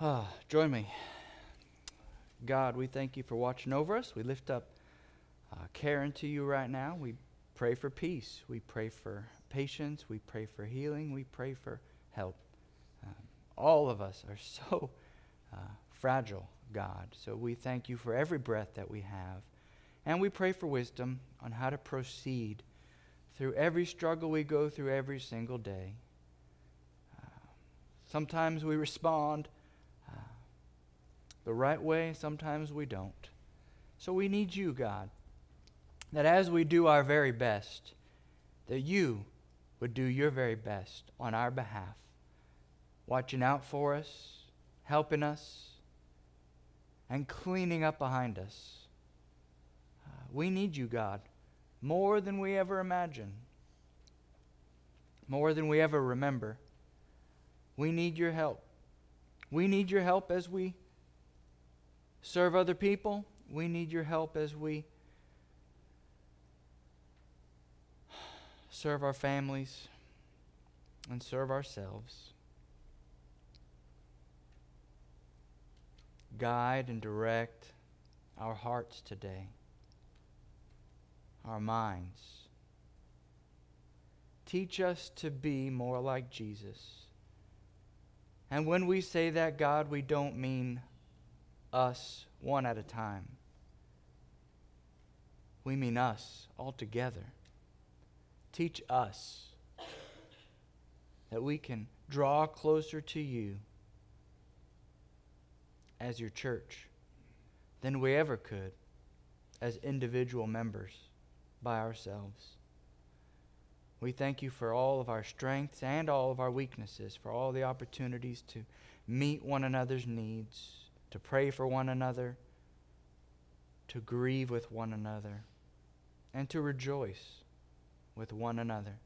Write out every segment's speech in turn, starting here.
Join me. God, we thank you for watching over us. We lift up Karen to you right now. We pray for peace. We pray for patience. We pray for healing. We pray for help. All of us are so fragile, God. So we thank you for every breath that we have. And we pray for wisdom on how to proceed through every struggle we go through every single day. Sometimes we respond the right way, sometimes we don't. So we need you, God, that as we do our very best, that you would do your very best on our behalf, watching out for us, helping us, and cleaning up behind us. We need you, God, more than we ever imagine, more than we ever remember. We need your help. We need your help as we serve other people. We need your help as we serve our families and serve ourselves. Guide and direct our hearts today, our minds. Teach us to be more like Jesus. And when we say that, God, we don't mean us one at a time. We mean us all together. Teach us that we can draw closer to you as your church than we ever could as individual members by ourselves. We thank you for all of our strengths and all of our weaknesses, for all the opportunities to meet one another's needs, to pray for one another, to grieve with one another, and to rejoice with one another.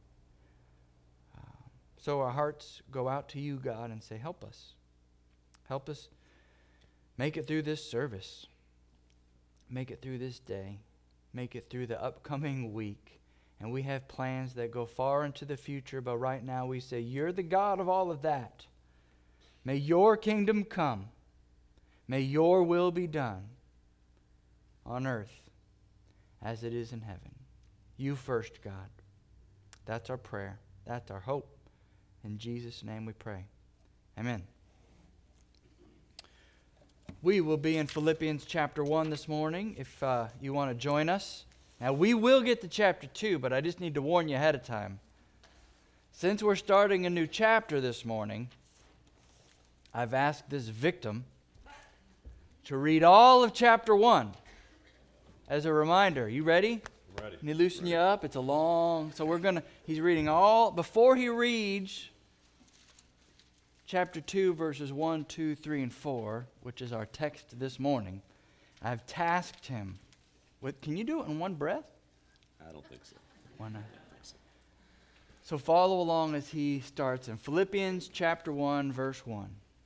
So our hearts go out to you, God, and say, help us. Help us make it through this service. Make it through this day. Make it through the upcoming week. And we have plans that go far into the future, but right now we say, you're the God of all of that. May your kingdom come. May your will be done on earth as it is in heaven. You first, God. That's our prayer. That's our hope. In Jesus' name we pray. Amen. We will be in Philippians chapter 1 this morning if you want to join us. Now, we will get to chapter 2, but I just need to warn you ahead of time. Since we're starting a new chapter this morning, I've asked this victim to read all of chapter 1 as a reminder. You ready? I'm ready. Can you loosen you up? It's a long... So he's reading all... Before he reads chapter 2, verses 1, 2, 3, and 4, which is our text this morning, I've tasked him with... Can you do it in one breath? I don't think so. Why not? So follow along as he starts in Philippians chapter 1, verse 1.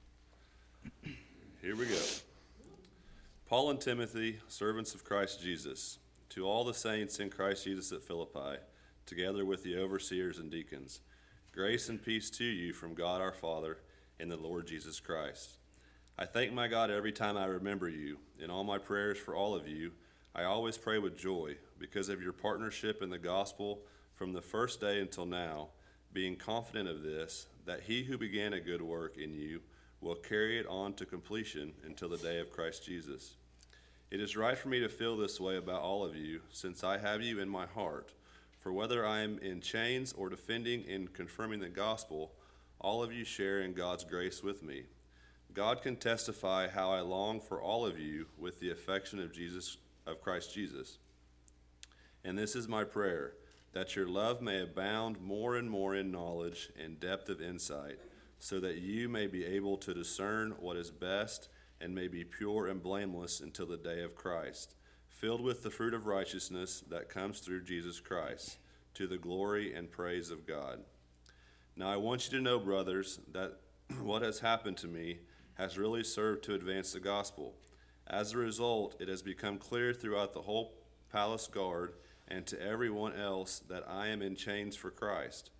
Here we go. Paul and Timothy, servants of Christ Jesus, to all the saints in Christ Jesus at Philippi, together with the overseers and deacons, grace and peace to you from God our Father and the Lord Jesus Christ. I thank my God every time I remember you. In all my prayers for all of you, I always pray with joy because of your partnership in the gospel from the first day until now, being confident of this, that he who began a good work in you will carry it on to completion until the day of Christ Jesus. It is right for me to feel this way about all of you, since I have you in my heart. For whether I am in chains or defending and confirming the gospel, all of you share in God's grace with me. God can testify how I long for all of you with the affection of Christ Jesus. And this is my prayer, that your love may abound more and more in knowledge and depth of insight, so that you may be able to discern what is best and may be pure and blameless until the day of Christ, filled with the fruit of righteousness that comes through Jesus Christ, to the glory and praise of God. Now I want you to know, brothers, that what has happened to me has really served to advance the gospel. As a result, it has become clear throughout the whole palace guard and to everyone else that I am in chains for Christ.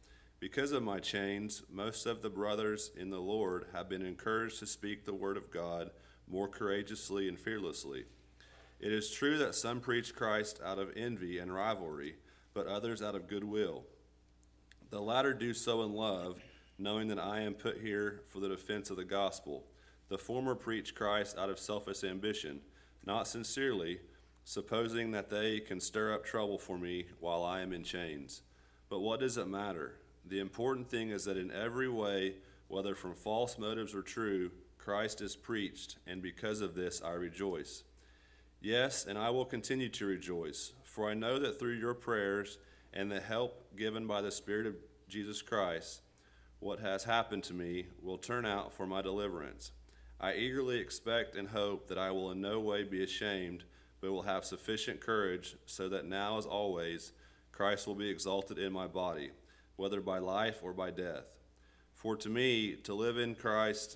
Because of my chains, most of the brothers in the Lord have been encouraged to speak the word of God more courageously and fearlessly. It is true that some preach Christ out of envy and rivalry, but others out of goodwill. The latter do so in love, knowing that I am put here for the defense of the gospel. The former preach Christ out of selfish ambition, not sincerely, supposing that they can stir up trouble for me while I am in chains. But what does it matter? The important thing is that in every way, whether from false motives or true, Christ is preached, and because of this I rejoice. Yes, and I will continue to rejoice, for I know that through your prayers and the help given by the Spirit of Jesus Christ, what has happened to me will turn out for my deliverance. I eagerly expect and hope that I will in no way be ashamed, but will have sufficient courage, so that now as always Christ will be exalted in my body, whether by life or by death. For to me to live is Christ,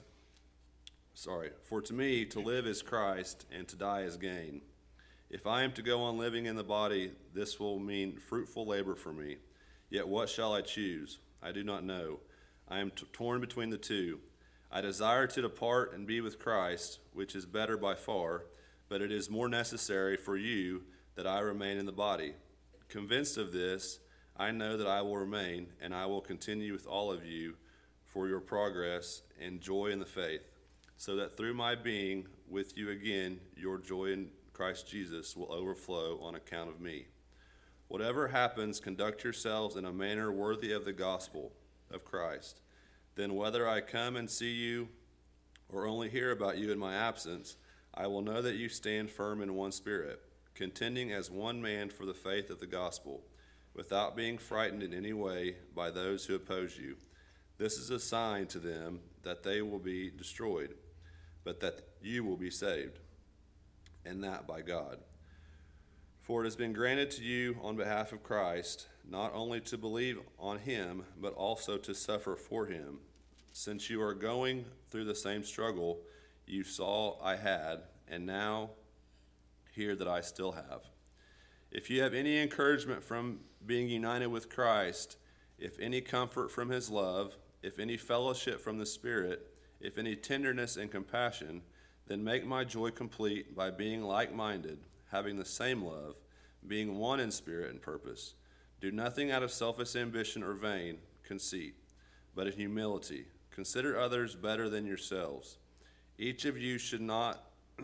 and to die is gain. If I am to go on living in the body, this will mean fruitful labor for me. Yet what shall I choose? I do not know. I am torn between the two. I desire to depart and be with Christ, which is better by far, but it is more necessary for you that I remain in the body. Convinced of this, I know that I will remain, and I will continue with all of you for your progress and joy in the faith, so that through my being with you again, your joy in Christ Jesus will overflow on account of me. Whatever happens, conduct yourselves in a manner worthy of the gospel of Christ. Then whether I come and see you or only hear about you in my absence, I will know that you stand firm in one spirit, contending as one man for the faith of the gospel, without being frightened in any way by those who oppose you. This is a sign to them that they will be destroyed, but that you will be saved, and that by God. For it has been granted to you on behalf of Christ, not only to believe on him, but also to suffer for him, since you are going through the same struggle you saw I had, and now hear that I still have. If you have any encouragement from being united with Christ, if any comfort from his love, if any fellowship from the Spirit, if any tenderness and compassion, then make my joy complete by being like-minded, having the same love, being one in spirit and purpose. Do nothing out of selfish ambition or vain conceit, but in humility consider others better than yourselves. Each of you should look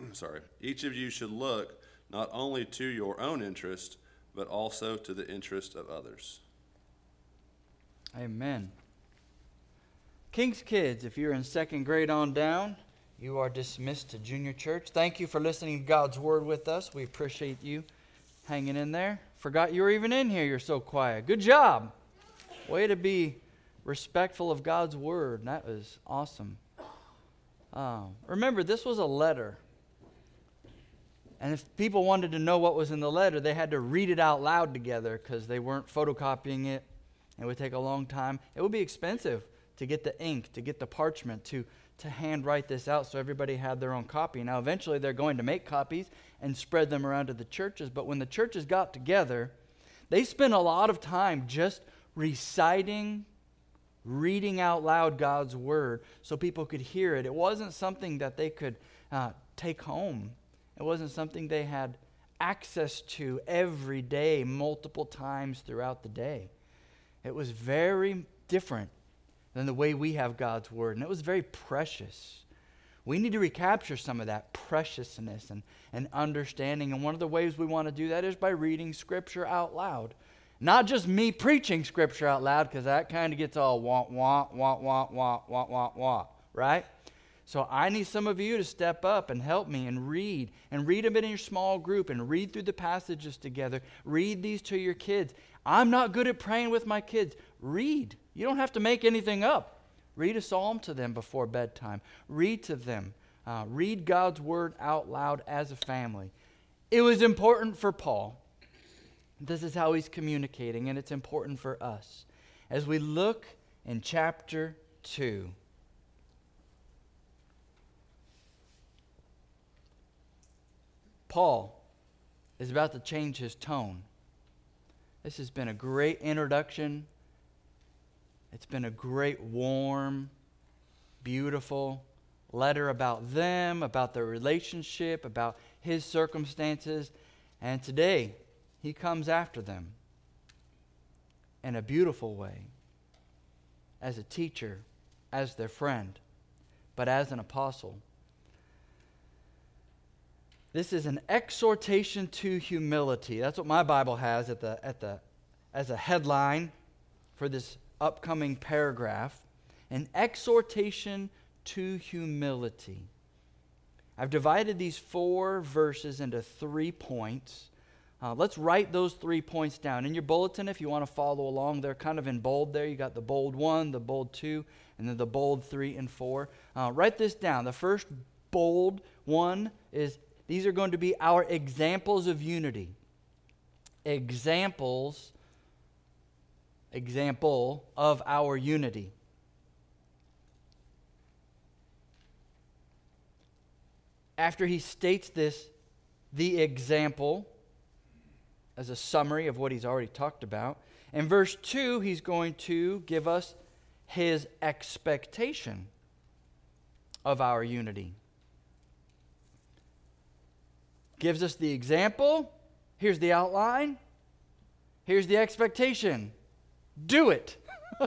not only to your own interest, but also to the interest of others. Amen. King's Kids, if you're in second grade on down, you are dismissed to junior church. Thank you for listening to God's Word with us. We appreciate you hanging in there. Forgot you were even in here. You're so quiet. Good job. Way to be respectful of God's Word. That was awesome. Remember, this was a letter. And if people wanted to know what was in the letter, they had to read it out loud together because they weren't photocopying it. It would take a long time. It would be expensive to get the ink, to get the parchment, to handwrite this out so everybody had their own copy. Now, eventually, they're going to make copies and spread them around to the churches. But when the churches got together, they spent a lot of time just reciting, reading out loud God's Word so people could hear it. It wasn't something that they could take home. It wasn't something they had access to every day, multiple times throughout the day. It was very different than the way we have God's Word, and it was very precious. We need to recapture some of that preciousness and understanding, and one of the ways we want to do that is by reading Scripture out loud. Not just me preaching Scripture out loud, because that kind of gets all wah, wah, wah, wah, wah, wah, wah, wah, right? So I need some of you to step up and help me and read them in your small group and read through the passages together. Read these to your kids. I'm not good at praying with my kids. Read. You don't have to make anything up. Read a psalm to them before bedtime. Read to them. Read God's Word out loud as a family. It was important for Paul. This is how he's communicating, and it's important for us. As we look in chapter 2, Paul is about to change his tone. This has been a great introduction. It's been a great, warm, beautiful letter about them, about their relationship, about his circumstances. And today, he comes after them in a beautiful way, as a teacher, as their friend, but as an apostle. This is an exhortation to humility. That's what my Bible has as a headline for this upcoming paragraph. An exhortation to humility. I've divided these 4 verses into 3 points. Let's write those 3 points down. In your bulletin, if you want to follow along, they're kind of in bold there. You got the bold 1, the bold 2, and then the bold 3 and 4. Write this down. The first bold 1 is, these are going to be our examples of unity. Example of our unity. After he states this, the example, as a summary of what he's already talked about, in verse 2, he's going to give us his expectation of our unity. Gives us the example. Here's the outline. Here's the expectation. Do it.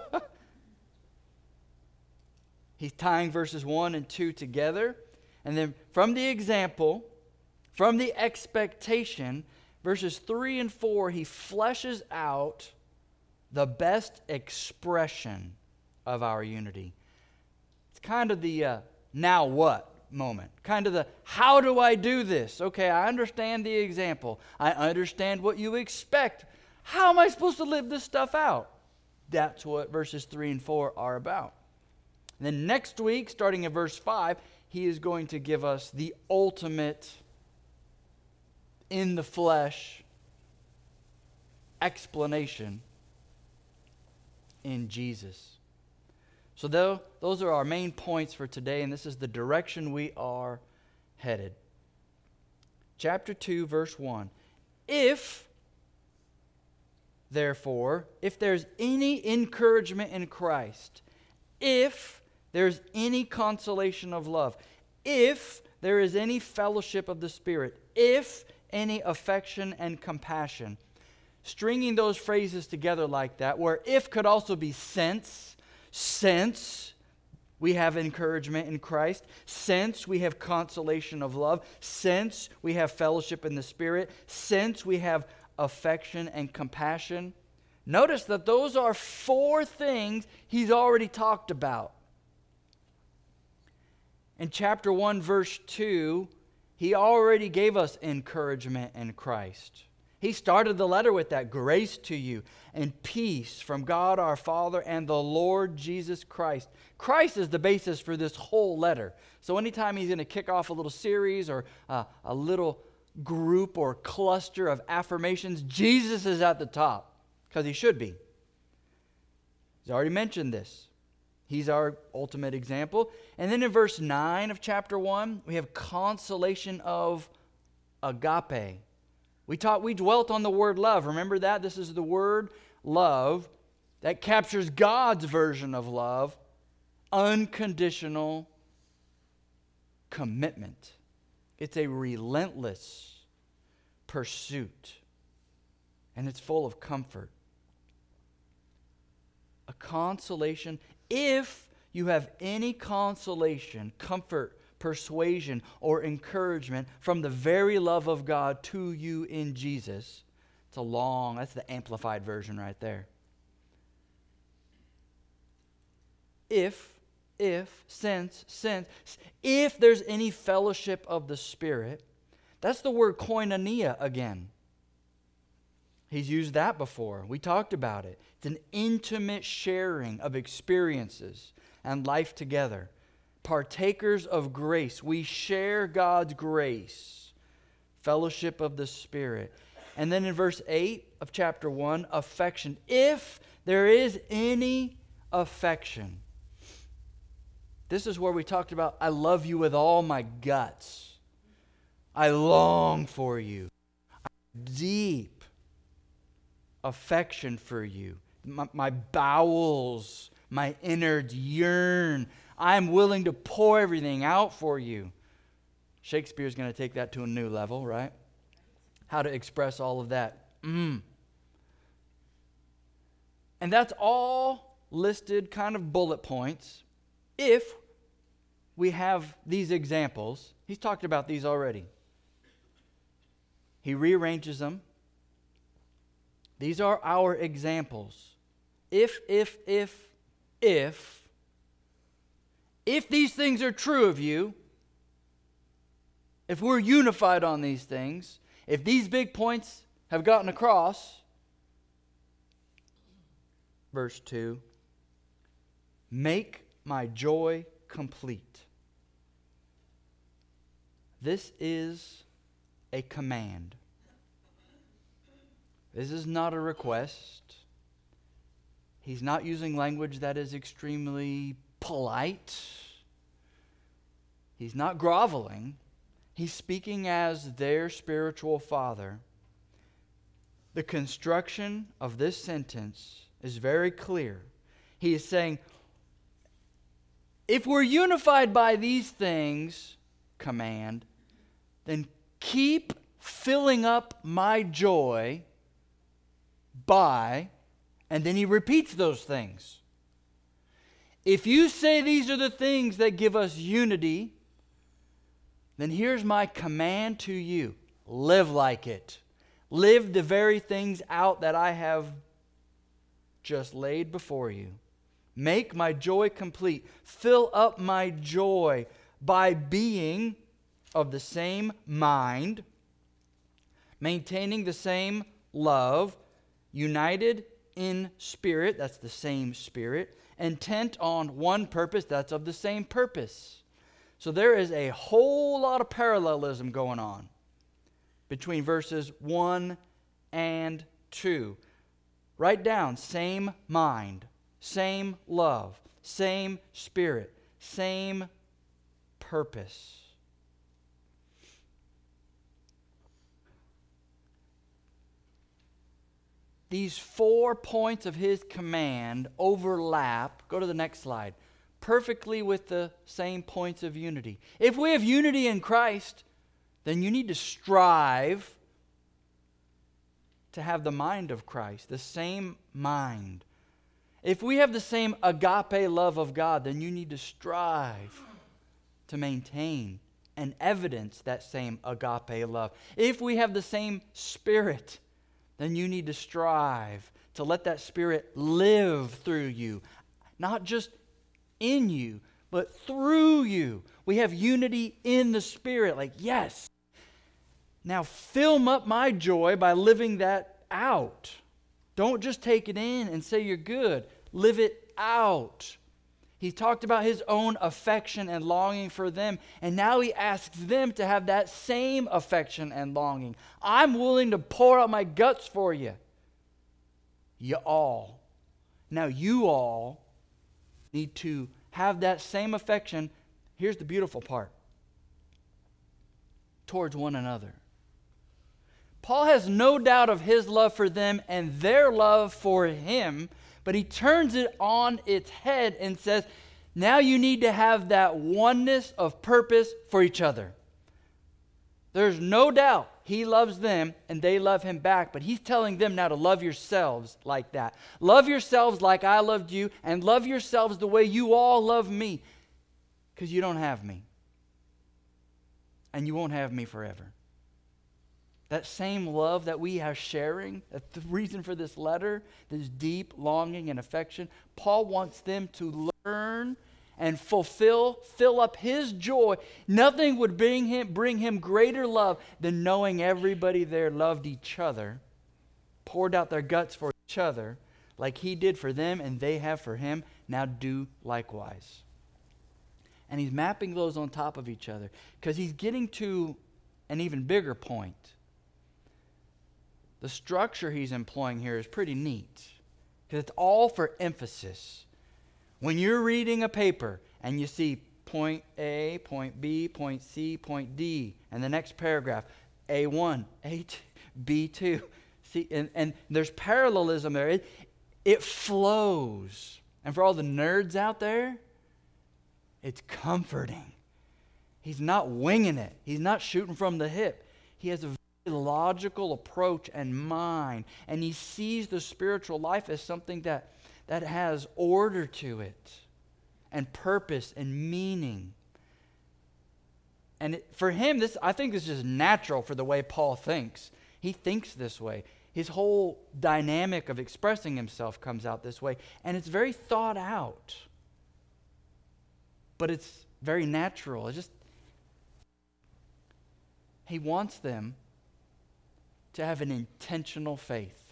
He's tying verses 1 and 2 together. And then from the example, from the expectation, verses 3 and 4, he fleshes out the best expression of our unity. It's kind of the now what moment. Kind of the how do I do this? Okay, I understand the example. I understand what you expect. How am I supposed to live this stuff out? That's what verses 3 and 4 are about. And then next week, starting in verse 5, he is going to give us the ultimate in the flesh explanation in Jesus. So those are our main points for today, and this is the direction we are headed. Chapter 2, verse 1. If, therefore, if there's any encouragement in Christ, if there's any consolation of love, if there is any fellowship of the Spirit, if any affection and compassion, stringing those phrases together like that, where if could also be since we have encouragement in Christ, since we have consolation of love, since we have fellowship in the Spirit, since we have affection and compassion. Notice that those are 4 things he's already talked about. In chapter 1, verse 2, he already gave us encouragement in Christ. He started the letter with that, grace to you and peace from God our Father and the Lord Jesus Christ. Christ is the basis for this whole letter. So anytime he's going to kick off a little series or a little group or cluster of affirmations, Jesus is at the top, because he should be. He's already mentioned this. He's our ultimate example. And then in verse 9 of chapter 1, we have consolation of agape. We dwelt on the word love. Remember that? This is the word love that captures God's version of love, unconditional commitment. It's a relentless pursuit, and it's full of comfort. A consolation. If you have any consolation, comfort, persuasion, or encouragement from the very love of God to you in Jesus, that's the amplified version right there. If there's any fellowship of the Spirit, that's the word koinonia again. He's used that before. We talked about it. It's an intimate sharing of experiences and life together. Partakers of grace. We share God's grace. Fellowship of the Spirit. And then in verse 8 of chapter 1, affection. If there is any affection. This is where we talked about, I love you with all my guts. I long for you. Deep affection for you. My bowels My innards yearn. I'm willing to pour everything out for you. Shakespeare's going to take that to a new level, right? How to express all of that. And that's all listed kind of bullet points if we have these examples. He's talked about these already. He rearranges them. These are our examples. If these things are true of you, if we're unified on these things, if these big points have gotten across, verse 2, make my joy complete. This is a command. This is not a request. He's not using language that is extremely polite. He's not groveling. He's speaking as their spiritual father. The construction of this sentence is very clear. He is saying, if we're unified by these things, command, then keep filling up my joy by, and then he repeats those things. If you say these are the things that give us unity, then here's my command to you. Live like it. Live the very things out that I have just laid before you. Make my joy complete. Fill up my joy by being of the same mind, maintaining the same love, united in spirit, that's the same spirit, intent on one purpose, that's of the same purpose. So there is a whole lot of parallelism going on between verses 1 and 2. Write down same mind, same love, same spirit, same purpose. These 4 points of his command overlap, go to the next slide, perfectly with the same points of unity. If we have unity in Christ, then you need to strive to have the mind of Christ, the same mind. If we have the same agape love of God, then you need to strive to maintain and evidence that same agape love. If we have the same spirit, then you need to strive to let that spirit live through you. Not just in you, but through you. We have unity in the spirit. Like, yes, now film up my joy by living that out. Don't just take it in and say you're good. Live it out. He talked about his own affection and longing for them, and now he asks them to have that same affection and longing. I'm willing to pour out my guts for you. You all. Now you all need to have that same affection. Here's the beautiful part. Towards one another. Paul has no doubt of his love for them and their love for him, but he turns it on its head and says, now you need to have that oneness of purpose for each other. There's no doubt he loves them and they love him back, but he's telling them now to love yourselves like that. Love yourselves like I loved you, and love yourselves the way you all love me, because you don't have me. And you won't have me forever. That same love that we are sharing, that's the reason for this letter, this deep longing and affection, Paul wants them to learn and fill up his joy. Nothing would bring him greater love than knowing everybody there loved each other, poured out their guts for each other, like he did for them and they have for him. Now do likewise. And he's mapping those on top of each other because he's getting to an even bigger point. The structure he's employing here is pretty neat because it's all for emphasis. When you're reading a paper and you see point A, point B, point C, point D, and the next paragraph, A1, A2, B2, C, and there's parallelism there. It flows. And for all the nerds out there, it's comforting. He's not winging it. He's not shooting from the hip. He has a very logical approach and mind. And he sees the spiritual life as something that has order to it and purpose and meaning. And for him, I think this is natural for the way Paul thinks. He thinks this way. His whole dynamic of expressing himself comes out this way. And it's very thought out. But it's very natural. He wants them to have an intentional faith.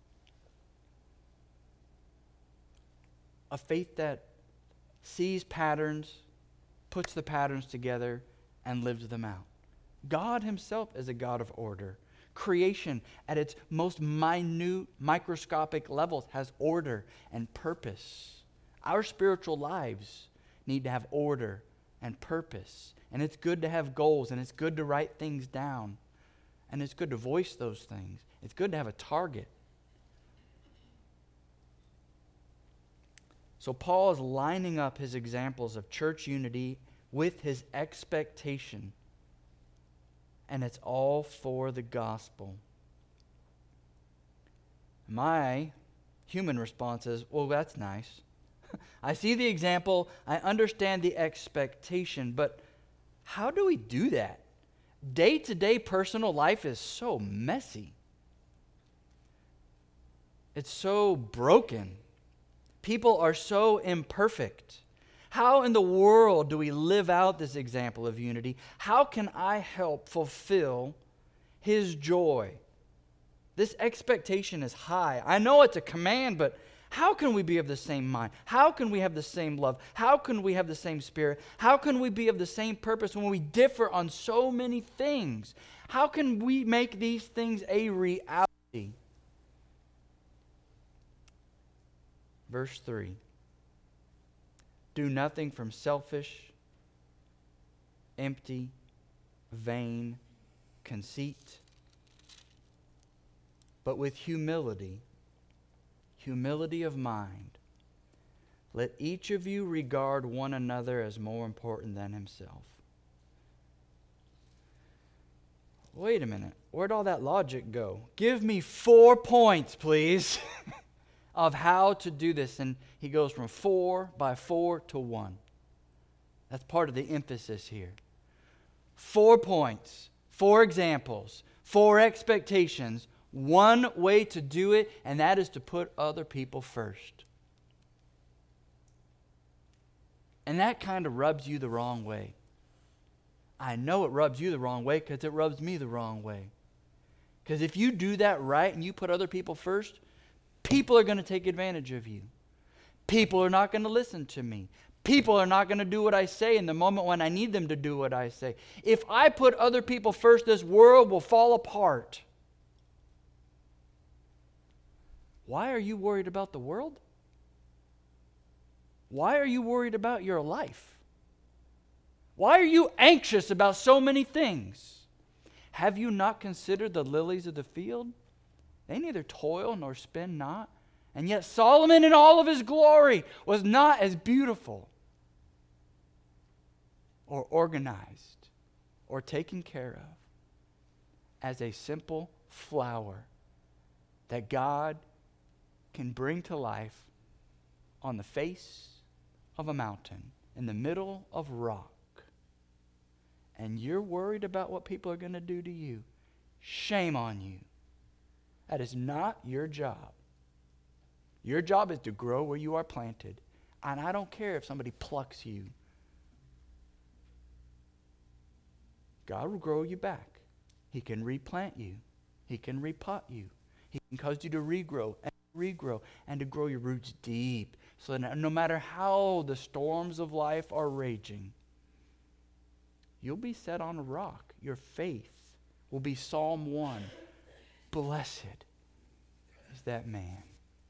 A faith that sees patterns, puts the patterns together, and lives them out. God himself is a God of order. Creation at its most minute, microscopic levels has order and purpose. Our spiritual lives need to have order and purpose. And it's good to have goals, and it's good to write things down. And it's good to voice those things. It's good to have a target. So Paul is lining up his examples of church unity with his expectation. And it's all for the gospel. My human response is, well, that's nice. I see the example, I understand the expectation, but how do we do that? Day-to-day personal life is so messy. It's so broken. People are so imperfect. How in the world do we live out this example of unity? How can I help fulfill his joy? This expectation is high. I know it's a command, but how can we be of the same mind? How can we have the same love? How can we have the same spirit? How can we be of the same purpose when we differ on so many things? How can we make these things a reality? Verse 3. Do nothing from selfish, empty, vain conceit, but with humility of mind. Let each of you regard one another as more important than himself. Wait a minute. Where'd all that logic go? Give me 4 points, please, of how to do this. And he goes from 4 by 4 to 1. That's part of the emphasis here. 4 points, 4 examples, 4 expectations, 1 way to do it, and that is to put other people first. And that kind of rubs you the wrong way. I know it rubs you the wrong way because it rubs me the wrong way. Because if you do that right and you put other people first, people are going to take advantage of you. People are not going to listen to me. People are not going to do what I say in the moment when I need them to do what I say. If I put other people first, this world will fall apart. Why are you worried about the world? Why are you worried about your life? Why are you anxious about so many things? Have you not considered the lilies of the field? They neither toil nor spin not. And yet Solomon in all of his glory was not as beautiful or organized or taken care of as a simple flower that God can bring to life on the face of a mountain, in the middle of rock. And you're worried about what people are going to do to you. Shame on you. That is not your job. Your job is to grow where you are planted. And I don't care if somebody plucks you. God will grow you back. He can replant you. He can repot you. He can cause you to regrow and to grow your roots deep so that no matter how the storms of life are raging, you'll be set on a rock. Your faith will be Psalm 1. Blessed is that man.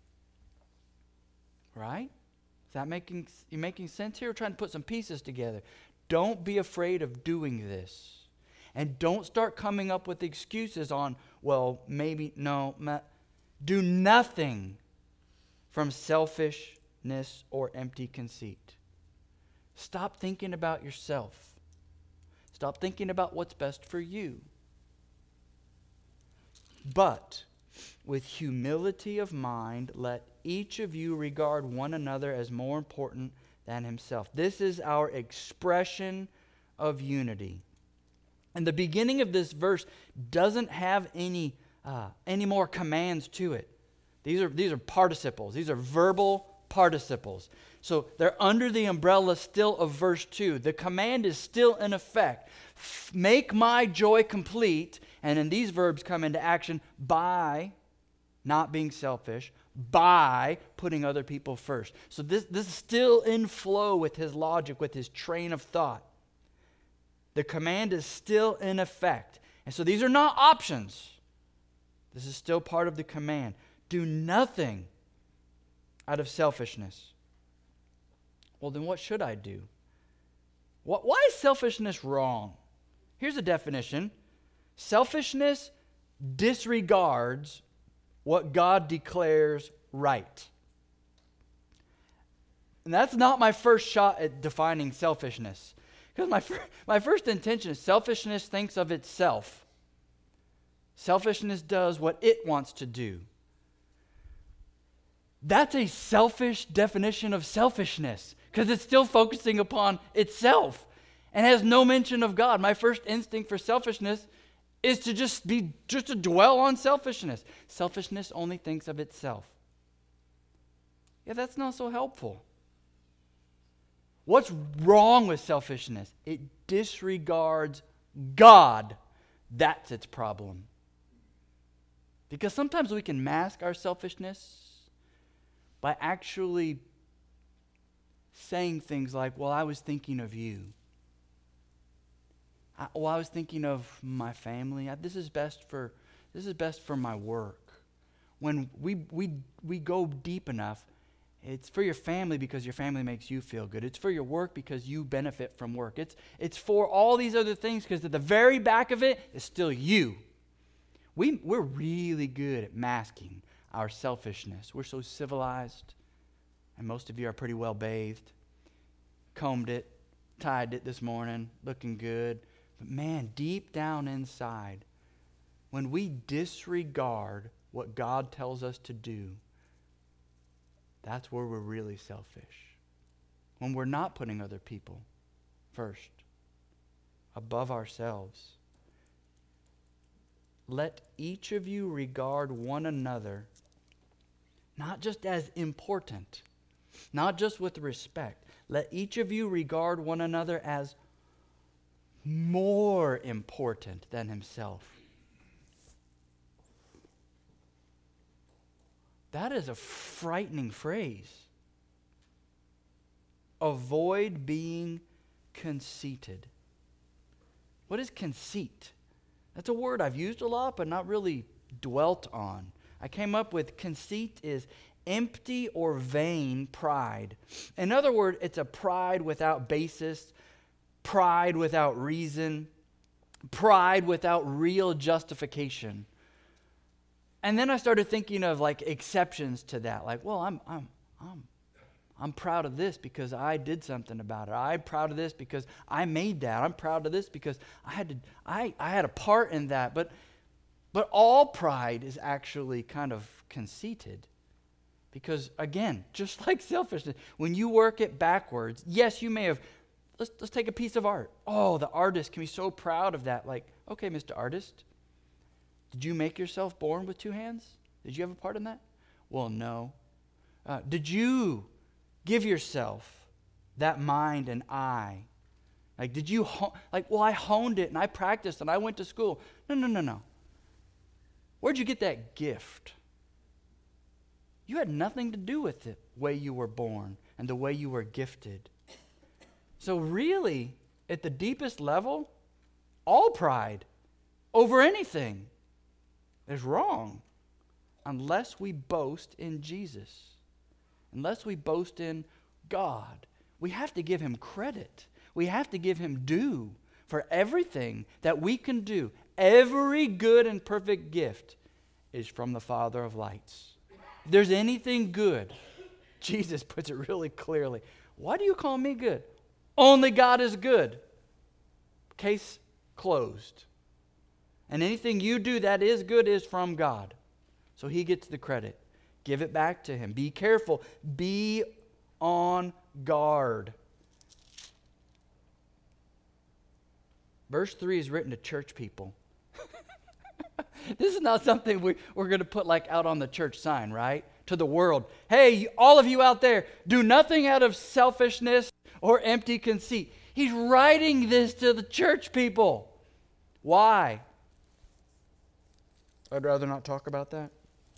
Right? Is that making sense here? We're trying to put some pieces together. Don't be afraid of doing this. And don't start coming up with excuses on, well, maybe, no. Do nothing from selfish, selfishness or empty conceit. Stop thinking about yourself. Stop thinking about what's best for you. But with humility of mind, let each of you regard one another as more important than himself. This is our expression of unity. And the beginning of this verse doesn't have any more commands to it. These are participles. These are verbal participles. So they're under the umbrella still of verse 2. The command is still in effect. Make my joy complete. And then these verbs come into action by not being selfish, by putting other people first. So this is still in flow with his logic, with his train of thought. The command is still in effect. And so these are not options. This is still part of the command. Do nothing out of selfishness. Well, then what should I do? Why is selfishness wrong? Here's a definition. Selfishness disregards what God declares right. And that's not my first shot at defining selfishness. Because my first intention is selfishness thinks of itself. Selfishness does what it wants to do. That's a selfish definition of selfishness because it's still focusing upon itself and has no mention of God. My first instinct for selfishness is to just to dwell on selfishness. Selfishness only thinks of itself. Yeah, that's not so helpful. What's wrong with selfishness? It disregards God. That's its problem. Because sometimes we can mask our selfishness by actually saying things like, well, I was thinking of you. I was thinking of my family. This is best for my work. When we go deep enough, it's for your family because your family makes you feel good. It's for your work because you benefit from work. It's for all these other things because at the very back of it is still you. We're really good at masking our selfishness. We're so civilized, and most of you are pretty well bathed. Combed it, tied it this morning, looking good. But man, deep down inside, when we disregard what God tells us to do, that's where we're really selfish. When we're not putting other people first, above ourselves. Let each of you regard one another not just as important, not just with respect. Let each of you regard one another as more important than himself. That is a frightening phrase. Avoid being conceited. What is conceit? That's a word I've used a lot, but not really dwelt on. I came up with conceit is empty or vain pride. In other words, it's a pride without basis, pride without reason, pride without real justification. And then I started thinking of like exceptions to that. Like, well, I'm proud of this because I did something about it. I'm proud of this because I made that. I'm proud of this because I had a part in that. But all pride is actually kind of conceited. Because again, just like selfishness, when you work it backwards, yes, you may have, let's take a piece of art. Oh, the artist can be so proud of that. Like, okay, Mr. Artist, did you make yourself born with two hands? Did you have a part in that? Well, no. Did you give yourself that mind and eye? Like, did you, well, I honed it and I practiced and I went to school. No. Where'd you get that gift? You had nothing to do with the way you were born and the way you were gifted. So really, at the deepest level, all pride over anything is wrong unless we boast in Jesus. Unless we boast in God. We have to give him credit. We have to give him due for everything that we can do. Every good and perfect gift is from the Father of lights. If there's anything good, Jesus puts it really clearly. Why do you call me good? Only God is good. Case closed. And anything you do that is good is from God. So he gets the credit. Give it back to him. Be careful. Be on guard. Verse 3 is written to church people. This is not something we're going to put like out on the church sign, right? To the world. Hey, all of you out there, do nothing out of selfishness or empty conceit. He's writing this to the church people. Why? I'd rather not talk about that.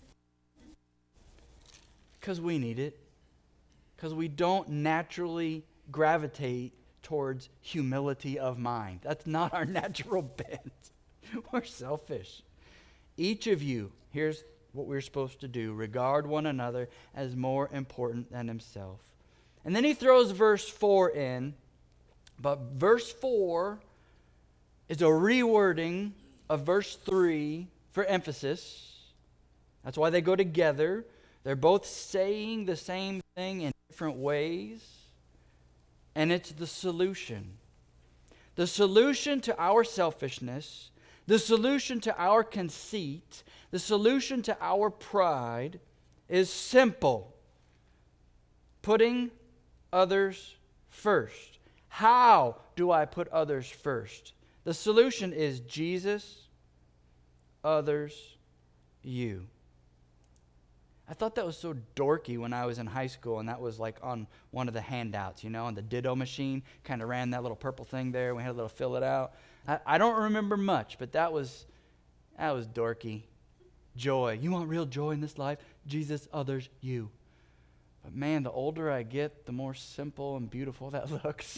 Because we need it. Because we don't naturally gravitate towards humility of mind. That's not our natural bent. We're selfish. Each of you, here's what we're supposed to do: regard one another as more important than himself. And then he throws verse 4 in, but verse 4 is a rewording of verse 3 for emphasis. That's why they go together. They're both saying the same thing in different ways. And it's the solution. The solution to our selfishness, the solution to our conceit, the solution to our pride is simple. Putting others first. How do I put others first? The solution is Jesus, others, you. I thought that was so dorky when I was in high school, and that was like on one of the handouts, on the Ditto machine. Kind of ran that little purple thing there. We had a little fill it out. I don't remember much, but that was dorky. Joy. You want real joy in this life? Jesus, others, you. But man, the older I get, the more simple and beautiful that looks.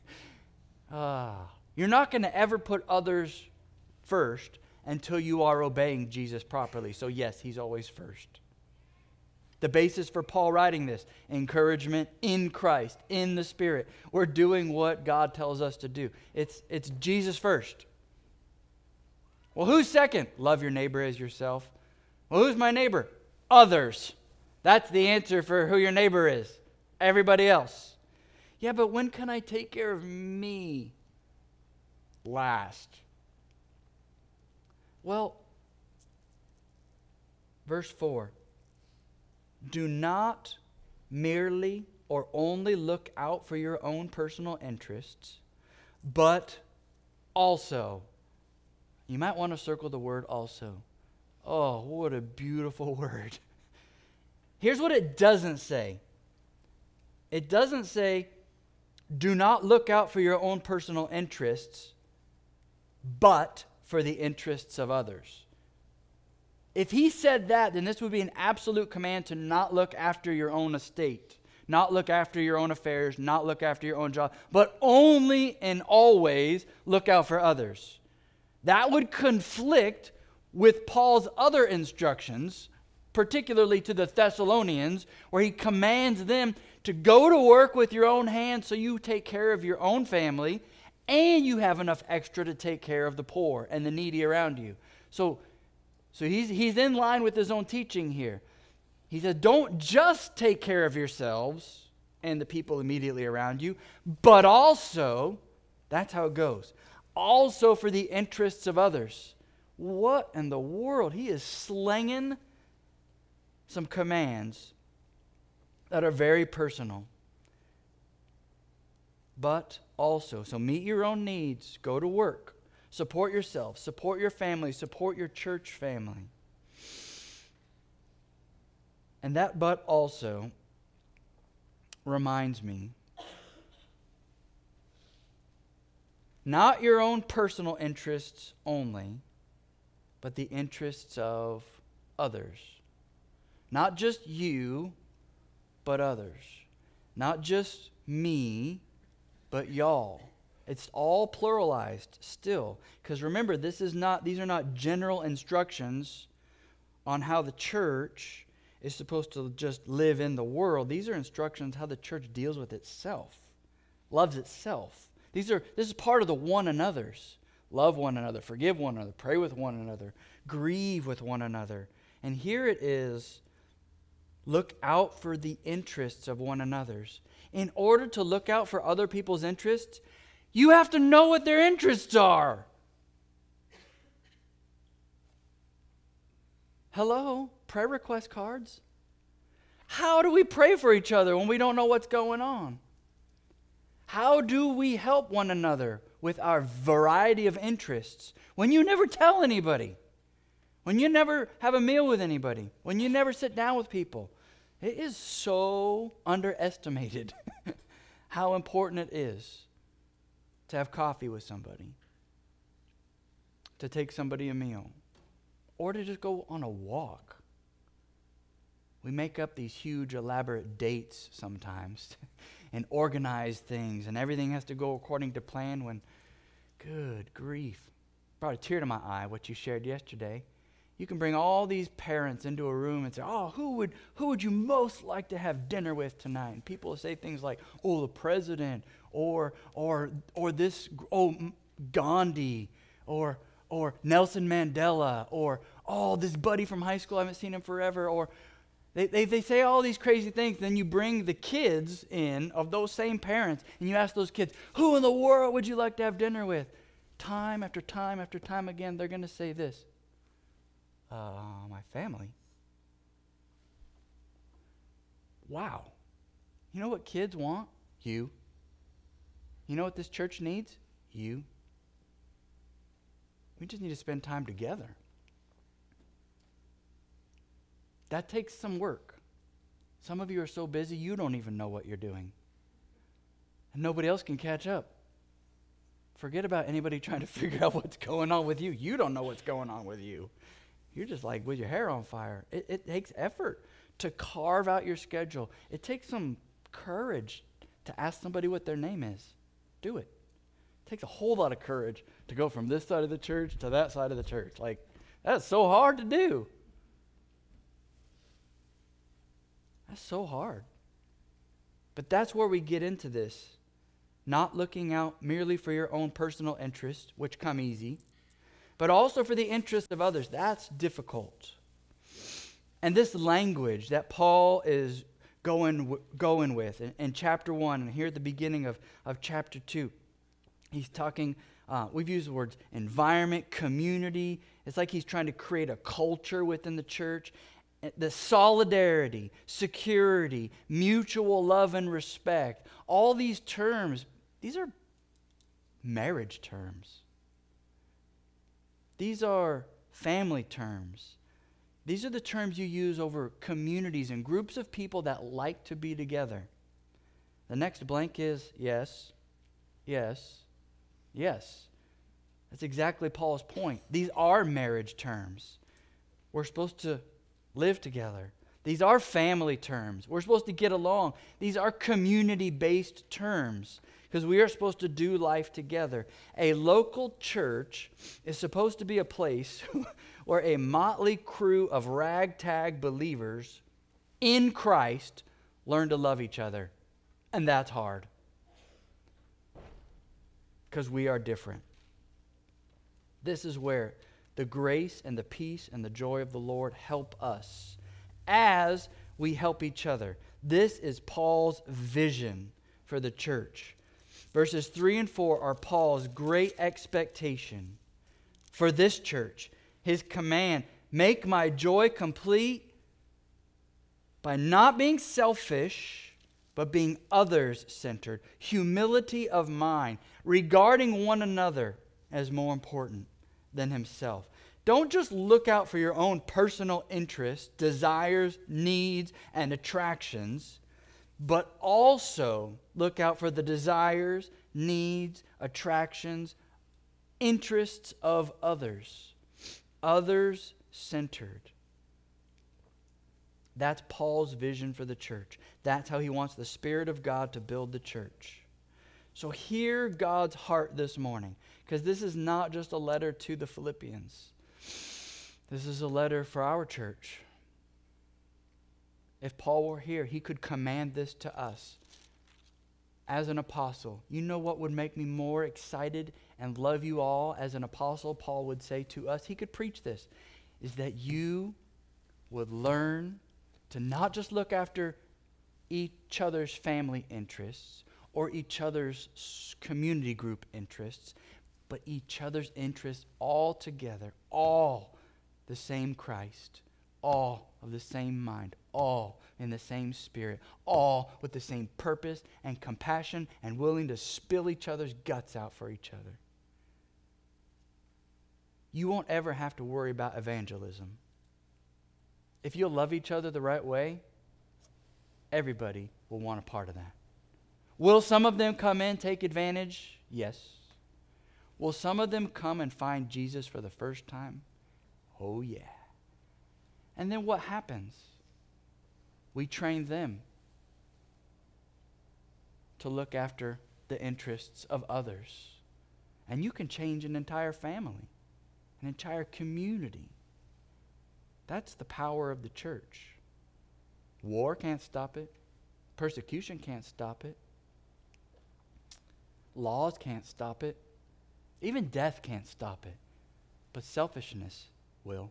You're not going to ever put others first until you are obeying Jesus properly. So yes, he's always first. The basis for Paul writing this: encouragement in Christ, in the Spirit. We're doing what God tells us to do. It's Jesus first. Well, who's second? Love your neighbor as yourself. Well, who's my neighbor? Others. That's the answer for who your neighbor is. Everybody else. Yeah, but when can I take care of me? Last. Well, verse 4. Do not merely or only look out for your own personal interests, but also. You might want to circle the word also. Oh, what a beautiful word. Here's what it doesn't say. It doesn't say, do not look out for your own personal interests, but for the interests of others. If he said that, then this would be an absolute command to not look after your own estate, not look after your own affairs, not look after your own job, but only and always look out for others. That would conflict with Paul's other instructions, particularly to the Thessalonians, where he commands them to go to work with your own hands so you take care of your own family and you have enough extra to take care of the poor and the needy around you. So he's in line with his own teaching here. He said, don't just take care of yourselves and the people immediately around you, but also, that's how it goes, also for the interests of others. What in the world? He is slinging some commands that are very personal. But also, so meet your own needs, go to work, support yourself, support your family, support your church family. And that but also reminds me, not your own personal interests only, but the interests of others. Not just you, but others. Not just me, but y'all. It's all pluralized still. Because remember, these are not general instructions on how the church is supposed to just live in the world. These are instructions how the church deals with itself, loves itself. This is part of the one another's. Love one another, forgive one another, pray with one another, grieve with one another. And here it is Look out for the interests of one another's. In order to look out for other people's interests, you have to know what their interests are. Hello? Prayer request cards? How do we pray for each other when we don't know what's going on? How do we help one another with our variety of interests when you never tell anybody? When you never have a meal with anybody? When you never sit down with people? It is so underestimated how important it is to have coffee with somebody, to take somebody a meal, or to just go on a walk. We make up these huge, elaborate dates sometimes and organize things, and everything has to go according to plan when, good grief, brought a tear to my eye, what you shared yesterday. You can bring all these parents into a room and say, oh, who would you most like to have dinner with tonight? And people will say things like, oh, the president, or this, Gandhi, or Nelson Mandela, or, oh, this buddy from high school, I haven't seen him forever, or they say all these crazy things. Then you bring the kids in of those same parents, and you ask those kids, who in the world would you like to have dinner with? Time after time after time again, they're going to say this. My family. Wow. You know what kids want? You. You know what this church needs? You. We just need to spend time together. That takes some work. Some of you are so busy you don't even know what you're doing. And nobody else can catch up. Forget about anybody trying to figure out what's going on with you. You don't know what's going on with you. You're just like with your hair on fire. It takes effort to carve out your schedule. It takes some courage to ask somebody what their name is. Do it. It takes a whole lot of courage to go from this side of the church to that side of the church. Like, that's so hard to do. That's so hard. But that's where we get into this. Not looking out merely for your own personal interests, which come easy, but also for the interest of others. That's difficult. And this language that Paul is going with in chapter 1, and here at the beginning of chapter 2, he's talking, we've used the words environment, community. It's like he's trying to create a culture within the church. The solidarity, security, mutual love and respect, all these terms, these are marriage terms. These are family terms. These are the terms you use over communities and groups of people that like to be together. The next blank is yes, yes, yes. That's exactly Paul's point. These are marriage terms. We're supposed to live together. These are family terms. We're supposed to get along. These are community-based terms because we are supposed to do life together. A local church is supposed to be a place where a motley crew of ragtag believers in Christ learn to love each other. And that's hard because we are different. This is where the grace and the peace and the joy of the Lord help us as we help each other. This is Paul's vision for the church. Verses 3 and 4 are Paul's great expectation for this church. His command, make my joy complete by not being selfish, but being others-centered. Humility of mind, regarding one another as more important than himself. Don't just look out for your own personal interests, desires, needs, and attractions, but also look out for the desires, needs, attractions, interests of others. Others-centered. That's Paul's vision for the church. That's how he wants the Spirit of God to build the church. So hear God's heart this morning, because this is not just a letter to the Philippians. This is a letter for our church. If Paul were here, he could command this to us as an apostle. You know what would make me more excited and love you all as an apostle? Paul would say to us, he could preach this, is that you would learn to not just look after each other's family interests or each other's community group interests, but each other's interests all together, all the same Christ, all of the same mind, all in the same spirit, all with the same purpose and compassion and willing to spill each other's guts out for each other. You won't ever have to worry about evangelism. If you'll love each other the right way, everybody will want a part of that. Will some of them come in, take advantage? Yes. Will some of them come and find Jesus for the first time? Oh, yeah. And then what happens? We train them to look after the interests of others. And you can change an entire family, an entire community. That's the power of the church. War can't stop it. Persecution can't stop it. Laws can't stop it. Even death can't stop it. But selfishness will.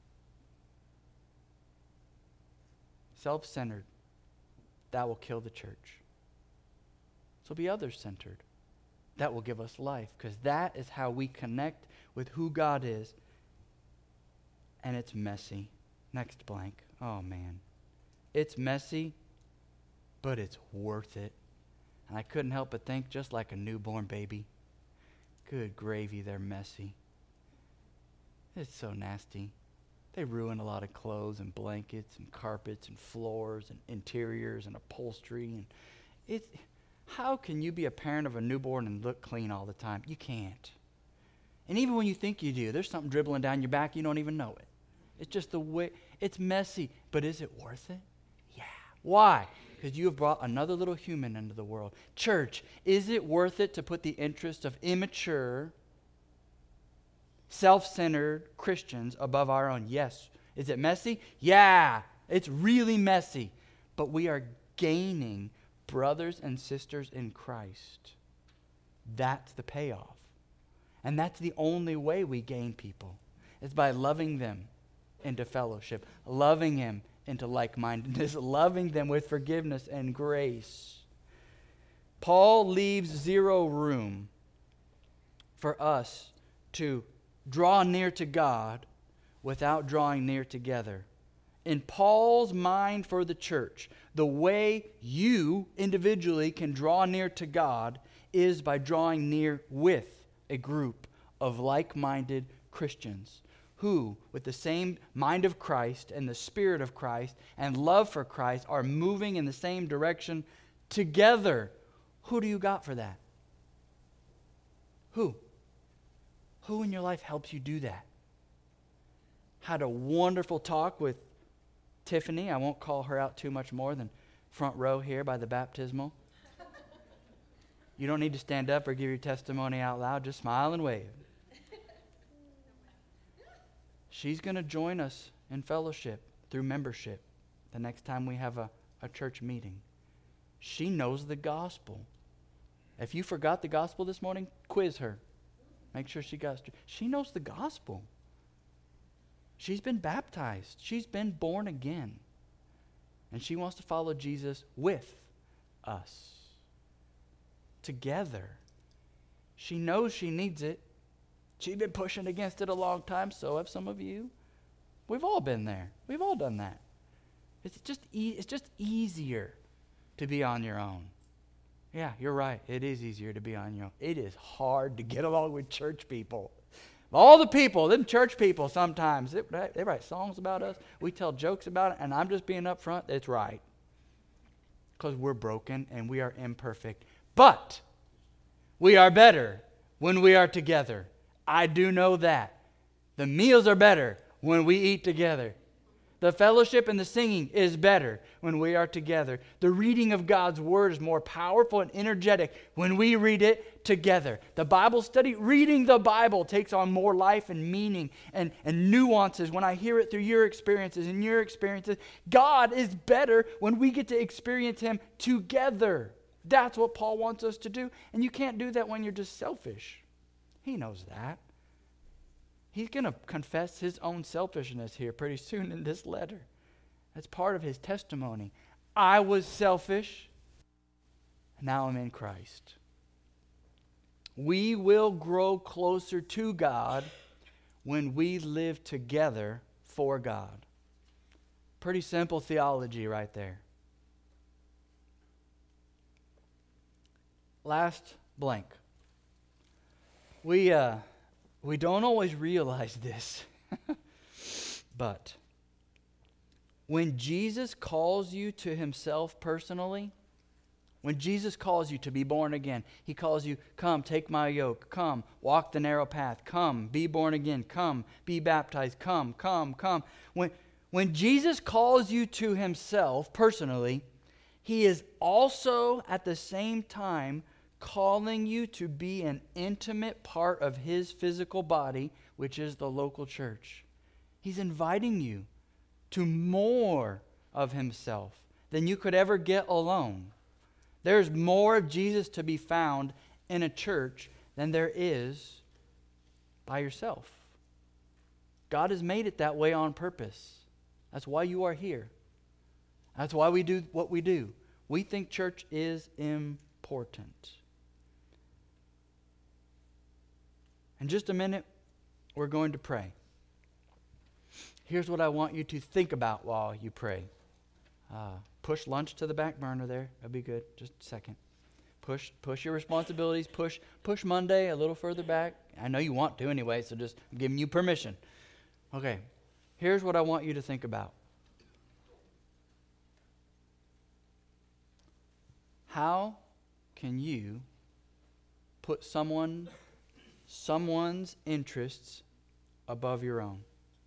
Self-centered, that will kill the church. So be others-centered. That will give us life, because that is how we connect with who God is. And it's messy. Next blank. Oh, man. It's messy, but it's worth it. And I couldn't help but think, just like a newborn baby. Good gravy, they're messy. It's so nasty. They ruin a lot of clothes and blankets and carpets and floors and interiors and upholstery. And how can you be a parent of a newborn and look clean all the time? You can't. And even when you think you do, there's something dribbling down your back, you don't even know it. It's just the way, it's messy. But is it worth it? Yeah. Why? Because you have brought another little human into the world. Church, is it worth it to put the interest of immature, self-centered Christians above our own? Yes. Is it messy? Yeah. It's really messy. But we are gaining brothers and sisters in Christ. That's the payoff. And that's the only way we gain people. Is by loving them into fellowship, loving Him into like-mindedness, loving them with forgiveness and grace. Paul leaves zero room for us to draw near to God without drawing near together. In Paul's mind for the church, the way you individually can draw near to God is by drawing near with a group of like-minded Christians who, with the same mind of Christ and the Spirit of Christ and love for Christ, are moving in the same direction together. Who do you got for that? Who? Who in your life helps you do that? Had a wonderful talk with Tiffany. I won't call her out too much more than front row here by the baptismal. You don't need to stand up or give your testimony out loud. Just smile and wave. She's going to join us in fellowship through membership the next time we have a church meeting. She knows the gospel. If you forgot the gospel this morning, quiz her. Make sure she got it. She knows the gospel. She's been baptized. She's been born again. And she wants to follow Jesus with us. Together. She knows she needs it. She's been pushing against it a long time, so have some of you. We've all been there. We've all done that. It's just easier to be on your own. Yeah, you're right. It is easier to be on your own. It is hard to get along with church people. All the people, them church people sometimes, they write songs about us. We tell jokes about it, and I'm just being up front. It's right. Because we're broken and we are imperfect. But we are better when we are together. I do know that. The meals are better when we eat together. The fellowship and the singing is better when we are together. The reading of God's Word is more powerful and energetic when we read it together. The Bible study, reading the Bible, takes on more life and meaning and nuances when I hear it through your experiences and your experiences. God is better when we get to experience Him together. That's what Paul wants us to do. And you can't do that when you're just selfish. He knows that. He's going to confess his own selfishness here pretty soon in this letter. That's part of his testimony. I was selfish. Now I'm in Christ. We will grow closer to God when we live together for God. Pretty simple theology right there. Last blank. We don't always realize this, but when Jesus calls you to himself personally, when Jesus calls you to be born again, he calls you, come, take my yoke, come, walk the narrow path, come, be born again, come, be baptized, come. When Jesus calls you to himself personally, he is also at the same time calling you to be an intimate part of his physical body, which is the local church. He's inviting you to more of himself than you could ever get alone. There's more of Jesus to be found in a church than there is by yourself. God has made it that way on purpose. That's why you are here. That's why we do what we do. We think church is important. In just a minute, we're going to pray. Here's what I want you to think about while you pray. Push lunch to the back burner there. That'd be good. Just a second. Push your responsibilities. Push Monday a little further back. I know you want to anyway, so just I'm giving you permission. Okay. Here's what I want you to think about. How can you put someone's interests above your own?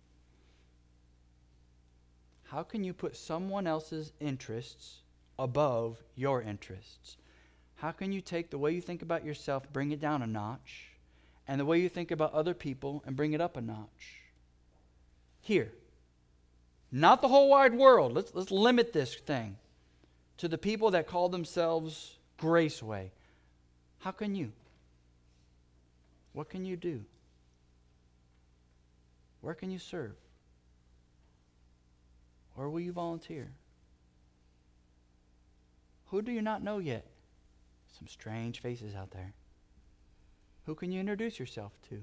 How can you put someone else's interests above your interests? How can you take the way you think about yourself, bring it down a notch, and the way you think about other people and bring it up a notch? Here. Not the whole wide world. Let's limit this thing to the people that call themselves Graceway. How can you? What can you do? Where can you serve? Or will you volunteer? Who do you not know yet? Some strange faces out there. Who can you introduce yourself to?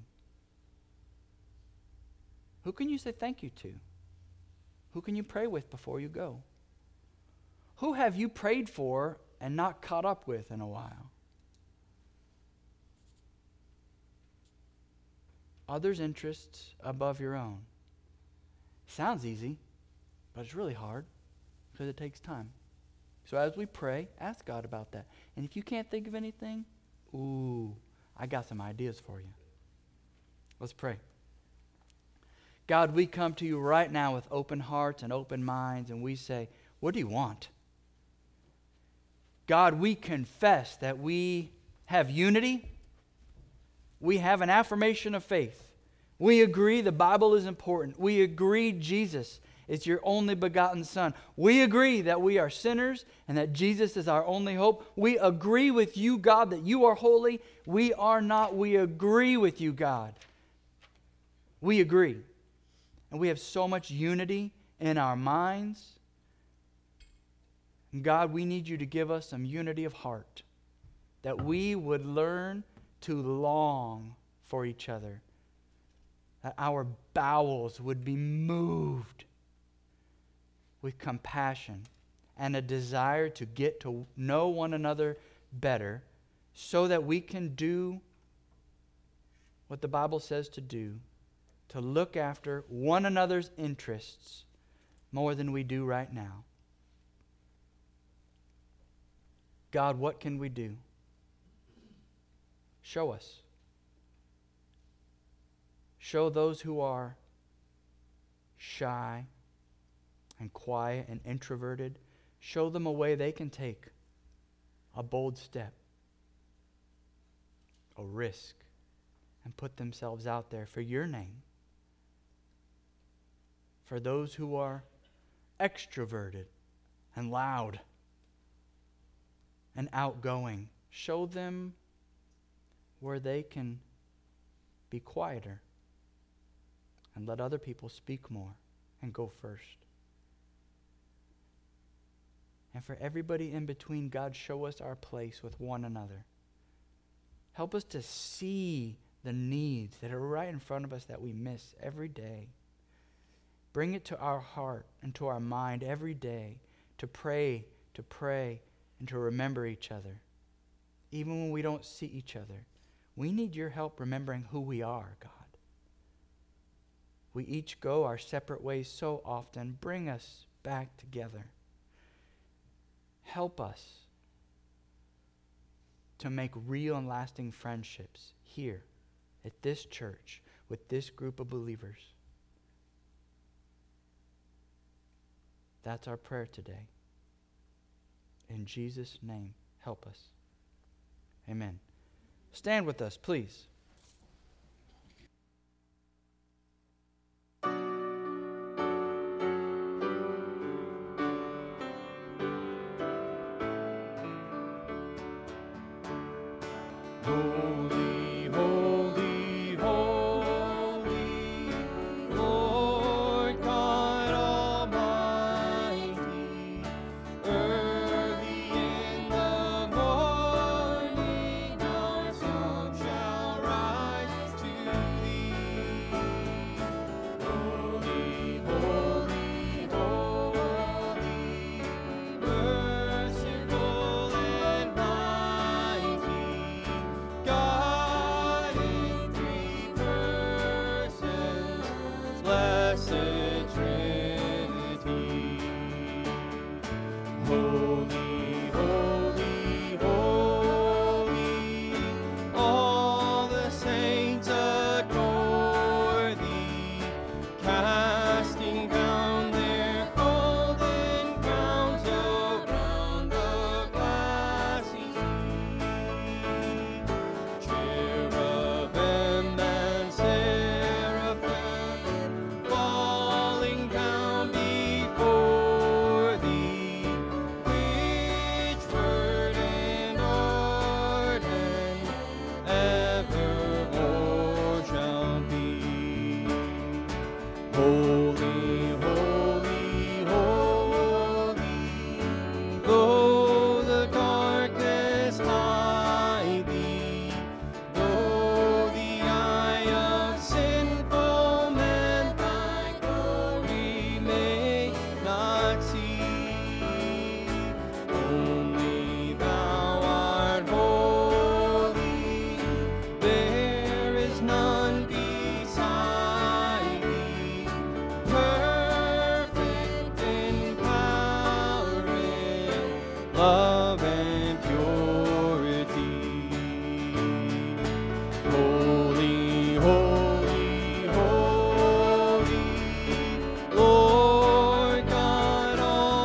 Who can you say thank you to? Who can you pray with before you go? Who have you prayed for and not caught up with in a while? Others' interests above your own. Sounds easy, but it's really hard because it takes time. So as we pray, ask God about that. And if you can't think of anything, I got some ideas for you. Let's pray. God, we come to you right now with open hearts and open minds, and we say, what do you want? God, we confess that we have unity. We have an affirmation of faith. We agree the Bible is important. We agree Jesus is your only begotten Son. We agree that we are sinners and that Jesus is our only hope. We agree with you, God, that you are holy. We are not. We agree with you, God. We agree. And we have so much unity in our minds. And God, we need you to give us some unity of heart, that we would learn to long for each other, that our bowels would be moved with compassion and a desire to get to know one another better so that we can do what the Bible says to do, to look after one another's interests more than we do right now. God, what can we do? Show us. Show those who are shy and quiet and introverted. Show them a way they can take a bold step, a risk, and put themselves out there for your name. For those who are extroverted and loud and outgoing, show them where they can be quieter and let other people speak more and go first. And for everybody in between, God, show us our place with one another. Help us to see the needs that are right in front of us that we miss every day. Bring it to our heart and to our mind every day to pray, and to remember each other. Even when we don't see each other, we need your help remembering who we are, God. We each go our separate ways so often. Bring us back together. Help us to make real and lasting friendships here at this church with this group of believers. That's our prayer today. In Jesus' name, help us. Amen. Stand with us, please. Holy, holy, holy, Lord God Almighty. Early in the morning, our song shall rise to thee. Holy, holy, holy, merciful and mighty, God in three persons, blessed Trinity. Holy, holy, holy, all the saints adore thee, casting down their golden crowns around the glassy sea. Cherubim and seraphim falling down before thee, which word and ardent evermore shall be. Holy, holy, holy, though the darkness hide thee, though the eye of sinful man thy glory may not see, only thou art holy, there is none beside thee, perfect in power and love and purity. Holy, holy, holy, Lord God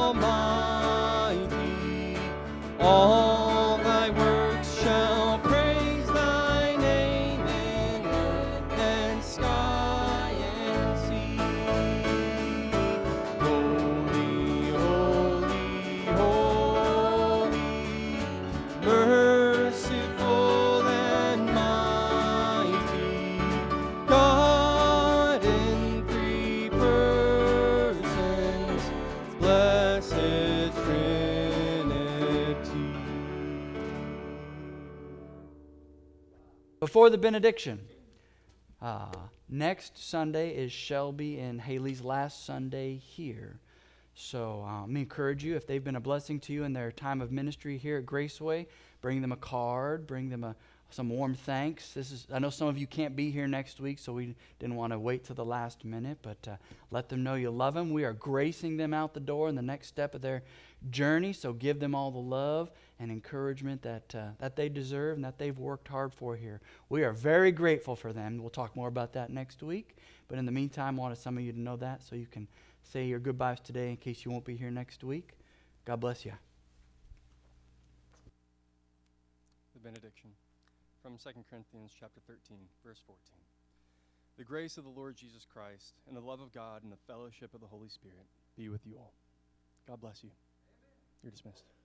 Almighty, all thy works shall praise thy name in earth and sky and sea. Holy, holy, holy, merciful and mighty, God in three persons, blessed Trinity. Before the benediction, next Sunday is Shelby and Haley's last Sunday here. So let me encourage you, if they've been a blessing to you in their time of ministry here at Graceway, bring them a card, bring them some warm thanks. I know some of you can't be here next week, so we didn't want to wait till the last minute, but let them know you love them. We are gracing them out the door in the next step of their journey, so give them all the love and encouragement that they deserve and that they've worked hard for here. We are very grateful for them. We'll talk more about that next week, but in the meantime, I wanted some of you to know that so you can say your goodbyes today in case you won't be here next week. God bless you. The benediction from 2 Corinthians chapter 13, verse 14. The grace of the Lord Jesus Christ and the love of God and the fellowship of the Holy Spirit be with you all. God bless you. You're dismissed.